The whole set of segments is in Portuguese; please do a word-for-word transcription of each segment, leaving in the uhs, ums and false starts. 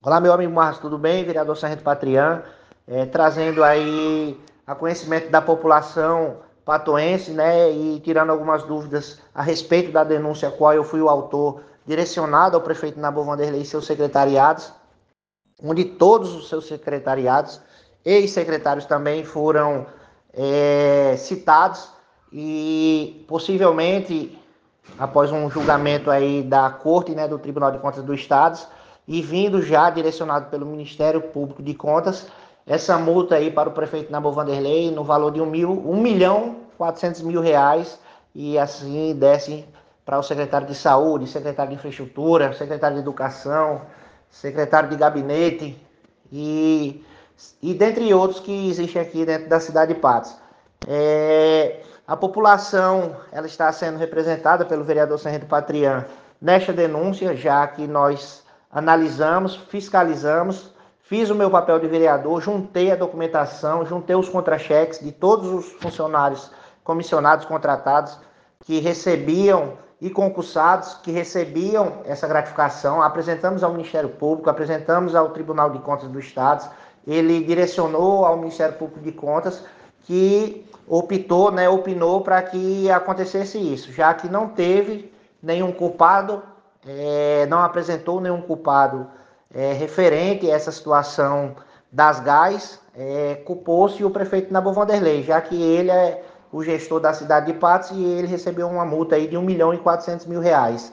Olá, meu amigo Marcos, tudo bem? Vereador Sargento Patrian, é, trazendo aí a conhecimento da população patoense, né, e tirando algumas dúvidas a respeito da denúncia a qual eu fui o autor, direcionado ao prefeito Nabu Vanderlei e seus secretariados, onde todos os seus secretariados e secretários também foram é, citados e possivelmente após um julgamento aí da Corte, né, do Tribunal de Contas do Estado, e vindo já direcionado pelo Ministério Público de Contas, essa multa aí para o prefeito Nabu Vanderlei no valor de um, mil, um milhão quatrocentos mil reais, e assim desce para o secretário de Saúde, secretário de Infraestrutura, secretário de Educação, secretário de Gabinete e, e dentre outros que existem aqui dentro da cidade de Patos. É, a população ela está sendo representada pelo vereador Sargento Patrian nesta denúncia, já que nós analisamos, fiscalizamos, fiz o meu papel de vereador, juntei a documentação, juntei os contra-cheques de todos os funcionários comissionados, contratados, que recebiam e concursados que recebiam essa gratificação, apresentamos ao Ministério Público, apresentamos ao Tribunal de Contas do Estado, ele direcionou ao Ministério Público de Contas, que optou, né, opinou para que acontecesse isso, já que não teve nenhum culpado, é, não apresentou nenhum culpado é, referente a essa situação das gás, é, culpou-se o prefeito Nabu Vanderlei, já que ele é o gestor da cidade de Patos e ele recebeu uma multa aí de um milhão e quatrocentos mil reais.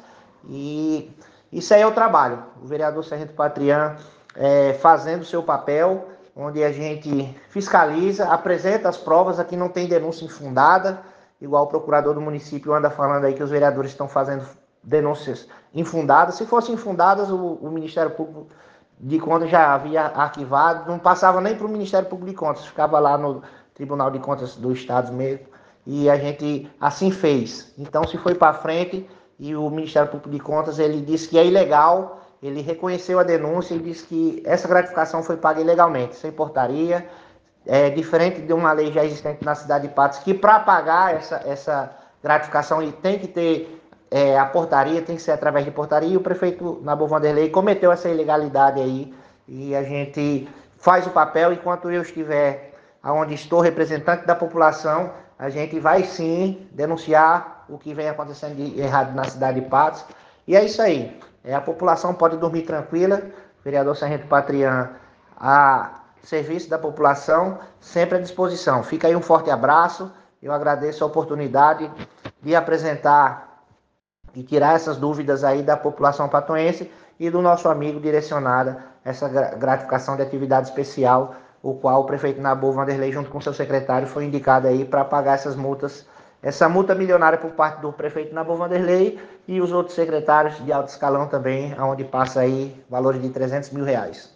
E isso aí é o trabalho. O vereador Sargento Patrian é, fazendo o seu papel, onde a gente fiscaliza, apresenta as provas, aqui não tem denúncia infundada, igual o procurador do município anda falando aí que os vereadores estão fazendo denúncias infundadas. Se fossem infundadas, o, o Ministério Público de Contas já havia arquivado, não passava nem para o Ministério Público de Contas, ficava lá no Tribunal de Contas do Estado mesmo, e a gente assim fez. Então, se foi para frente, e o Ministério Público de Contas, ele disse que é ilegal, ele reconheceu a denúncia e disse que essa gratificação foi paga ilegalmente, sem portaria, é, diferente de uma lei já existente na cidade de Patos, que para pagar essa, essa gratificação ele tem que ter é, a portaria, tem que ser através de portaria, e o prefeito Nabu Vanderlei cometeu essa ilegalidade aí, e a gente faz o papel, enquanto eu estiver onde estou representante da população, a gente vai sim denunciar o que vem acontecendo de errado na cidade de Patos. E é isso aí. É, a população pode dormir tranquila. Vereador Sargento Patrian, a serviço da população, sempre à disposição. Fica aí um forte abraço. Eu agradeço a oportunidade de apresentar e tirar essas dúvidas aí da população patoense e do nosso amigo direcionada essa gratificação de atividade especial, o qual o prefeito Nabu Vanderlei, junto com seu secretário, foi indicado aí para pagar essas multas, essa multa milionária por parte do prefeito Nabu Vanderlei e os outros secretários de alto escalão também, onde passa aí valores de trezentos mil reais.